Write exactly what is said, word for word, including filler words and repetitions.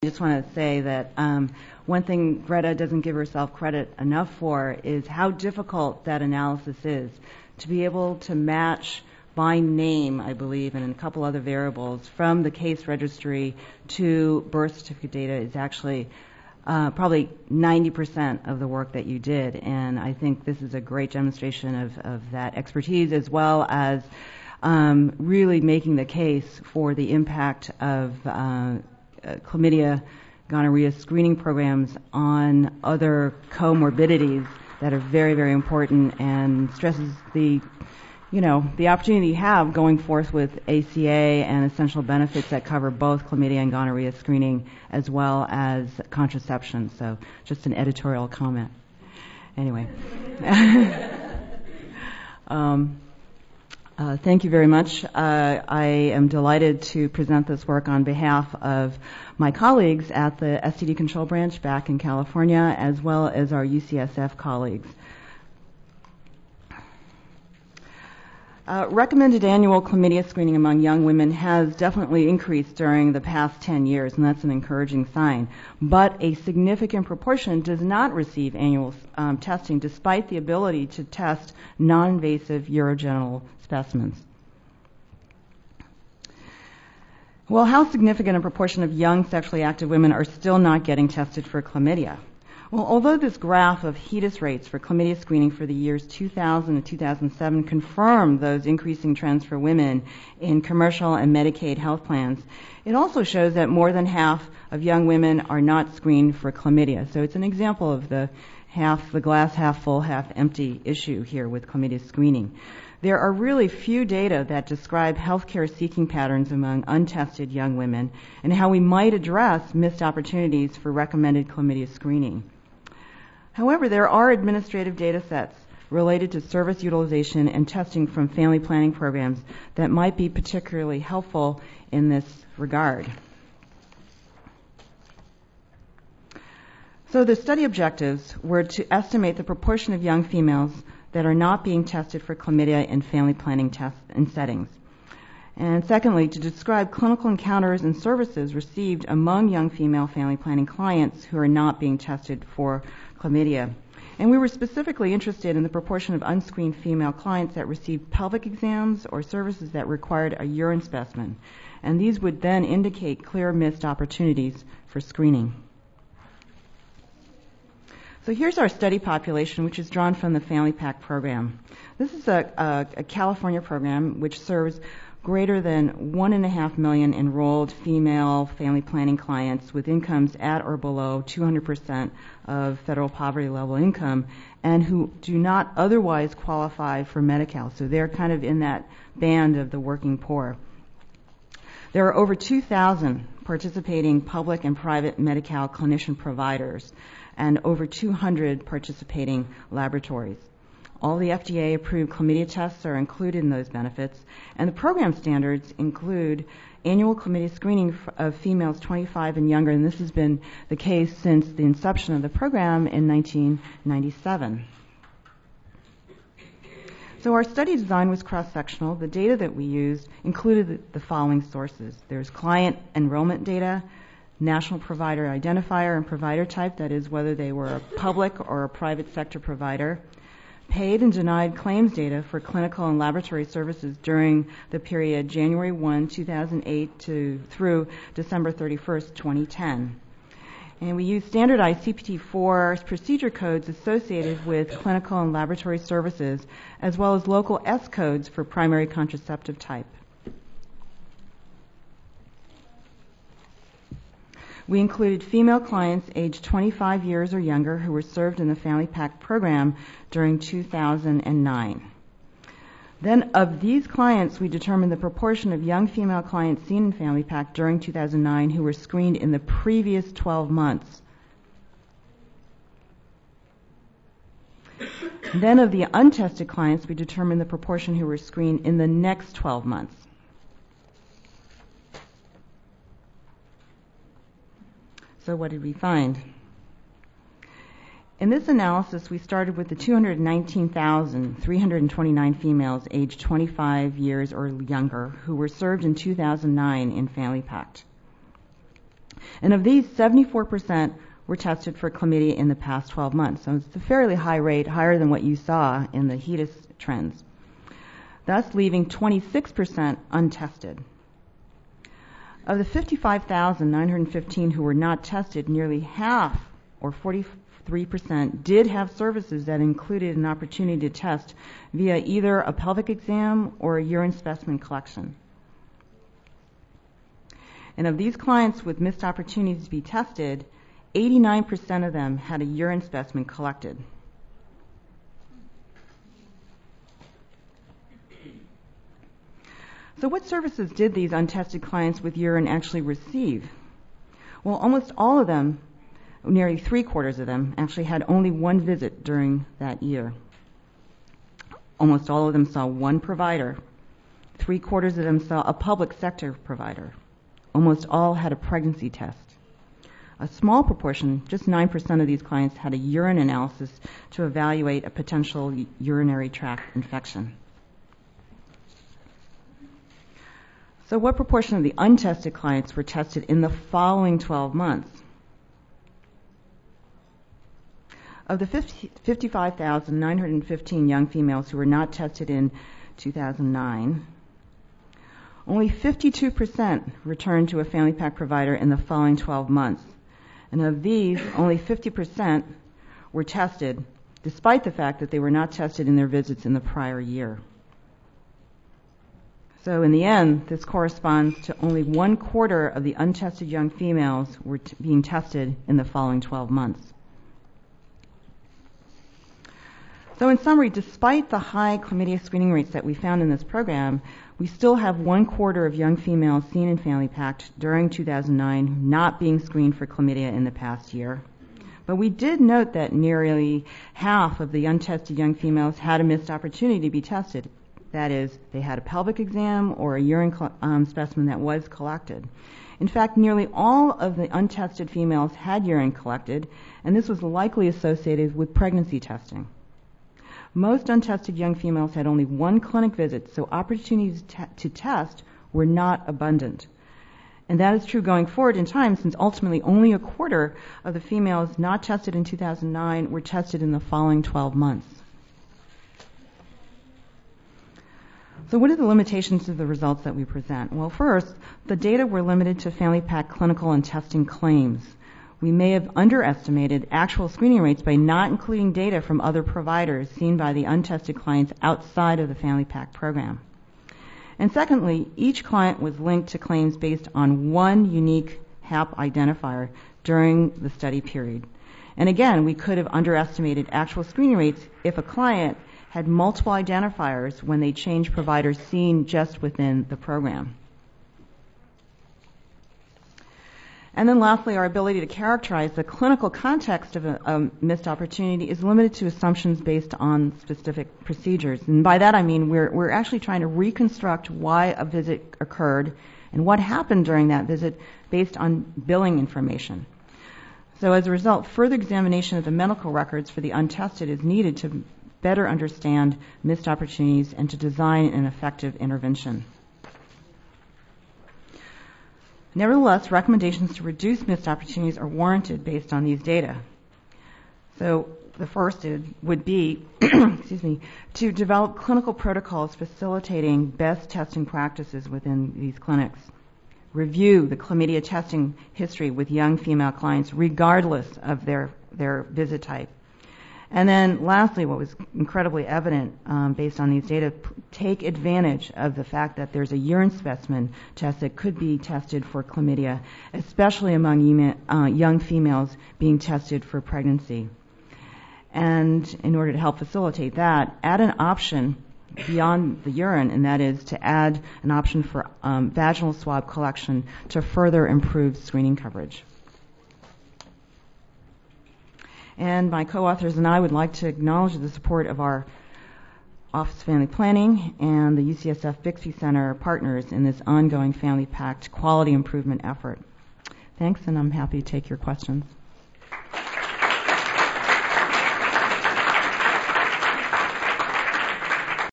I just want to say that um, one thing Greta doesn't give herself credit enough for is how difficult that analysis is. To be able to match by name, I believe, and a couple other variables from the case registry to birth certificate data is actually uh, probably ninety percent of the work that you did. And I think this is a great demonstration of, of that expertise, as well as um, really making the case for the impact of uh, Uh, chlamydia, gonorrhea screening programs on other comorbidities that are very, very important, and stresses the, you know, the opportunity you have going forth with A C A and essential benefits that cover both chlamydia and gonorrhea screening as well as contraception. So just an editorial comment. Anyway. um, Uh, thank you very much. Uh, I am delighted to present this work on behalf of my colleagues at the S T D Control Branch back in California, as well as our U C S F colleagues. Uh, recommended annual chlamydia screening among young women has definitely increased during the past ten years, and that's an encouraging sign. But a significant proportion does not receive annual um, testing, despite the ability to test non-invasive urogenital specimens. Well, how significant a proportion of young sexually active women are still not getting tested for chlamydia? Well, although this graph of HEDIS rates for chlamydia screening for the years two thousand and two thousand seven confirmed those increasing trends for women in commercial and Medicaid health plans, it also shows that more than half of young women are not screened for chlamydia. So it's an example of the half, the glass half full, half empty issue here with chlamydia screening. There are really few data that describe healthcare seeking patterns among untested young women and how we might address missed opportunities for recommended chlamydia screening. However, there are administrative data sets related to service utilization and testing from family planning programs that might be particularly helpful in this regard. So the study objectives were to estimate the proportion of young females that are not being tested for chlamydia in family planning tests and settings. And secondly, to describe clinical encounters and services received among young female family planning clients who are not being tested for chlamydia. And we were specifically interested in the proportion of unscreened female clients that received pelvic exams or services that required a urine specimen. And these would then indicate clear missed opportunities for screening. So here's our study population, which is drawn from the Family Pack program. This is a, a, a California program which serves greater than one and a half million enrolled female family planning clients with incomes at or below two hundred percent of federal poverty level income and who do not otherwise qualify for Medi-Cal. So they're kind of in that band of the working poor. There are over two thousand participating public and private Medi-Cal clinician providers and over two hundred participating laboratories. All the F D A-approved chlamydia tests are included in those benefits, and the program standards include annual chlamydia screening of females twenty-five and younger, and this has been the case since the inception of the program in nineteen ninety-seven. So our study design was cross-sectional. The data that we used included the following sources. There's client enrollment data, national provider identifier and provider type, that is whether they were a public or a private sector provider, paid and denied claims data for clinical and laboratory services during the period January first, two thousand eight to through December thirty-first, twenty ten. And we use standardized C P T four procedure codes associated with clinical and laboratory services, as well as local S codes for primary contraceptive type. We included female clients aged twenty-five years or younger who were served in the Family Pack program during two thousand nine. Then of these clients, we determined the proportion of young female clients seen in Family Pack during two thousand nine who were screened in the previous twelve months. Then of the untested clients, we determined the proportion who were screened in the next twelve months. So what did we find? In this analysis, we started with the two hundred nineteen thousand three hundred twenty-nine females aged twenty-five years or younger who were served in two thousand nine in Family Pack. And of these, seventy-four percent were tested for chlamydia in the past twelve months. So it's a fairly high rate, higher than what you saw in the HEDIS trends, thus leaving twenty-six percent untested. Of the fifty-five thousand nine hundred fifteen who were not tested, nearly half, or forty-three percent, did have services that included an opportunity to test via either a pelvic exam or a urine specimen collection. And of these clients with missed opportunities to be tested, eighty-nine percent of them had a urine specimen collected. So what services did these untested clients with urine actually receive? Well, almost all of them, nearly three quarters of them, actually had only one visit during that year. Almost all of them saw one provider. Three quarters of them saw a public sector provider. Almost all had a pregnancy test. A small proportion, just nine percent of these clients, had a urine analysis to evaluate a potential urinary tract infection. So what proportion of the untested clients were tested in the following twelve months? Of the fifty-five thousand nine hundred fifteen young females who were not tested in two thousand nine, only fifty-two percent returned to a family pack provider in the following twelve months. And of these, only fifty percent were tested, despite the fact that they were not tested in their visits in the prior year. So in the end, this corresponds to only one quarter of the untested young females were t- being tested in the following twelve months. So in summary, despite the high chlamydia screening rates that we found in this program, we still have one quarter of young females seen in Family Pact during two thousand nine not being screened for chlamydia in the past year. But we did note that nearly half of the untested young females had a missed opportunity to be tested. That is, they had a pelvic exam or a urine um, specimen that was collected. In fact, nearly all of the untested females had urine collected, and this was likely associated with pregnancy testing. Most untested young females had only one clinic visit, so opportunities t- to test were not abundant. And that is true going forward in time, since ultimately only a quarter of the females not tested in two thousand nine were tested in the following twelve months. So what are the limitations of the results that we present? Well, first, the data were limited to Family Pack clinical and testing claims. We may have underestimated actual screening rates by not including data from other providers seen by the untested clients outside of the Family Pack program. And secondly, each client was linked to claims based on one unique H A P identifier during the study period. And again, we could have underestimated actual screening rates if a client had multiple identifiers when they changed providers seen just within the program. And then lastly, our ability to characterize the clinical context of a, a missed opportunity is limited to assumptions based on specific procedures. And by that I mean we're, we're actually trying to reconstruct why a visit occurred and what happened during that visit based on billing information. So as a result, further examination of the medical records for the untested is needed to better understand missed opportunities and to design an effective intervention. Nevertheless, recommendations to reduce missed opportunities are warranted based on these data. So the first is, would be excuse me, to develop clinical protocols facilitating best testing practices within these clinics. Review the chlamydia testing history with young female clients regardless of their, their visit type. And then lastly, what was incredibly evident um, based on these data, p- take advantage of the fact that there's a urine specimen test that could be tested for chlamydia, especially among ema- uh, young females being tested for pregnancy. And in order to help facilitate that, add an option beyond the urine, and that is to add an option for um, vaginal swab collection to further improve screening coverage. And my co-authors and I would like to acknowledge the support of our Office of Family Planning and the U C S F Bixby Center partners in this ongoing Family Pact quality improvement effort. Thanks, and I'm happy to take your questions.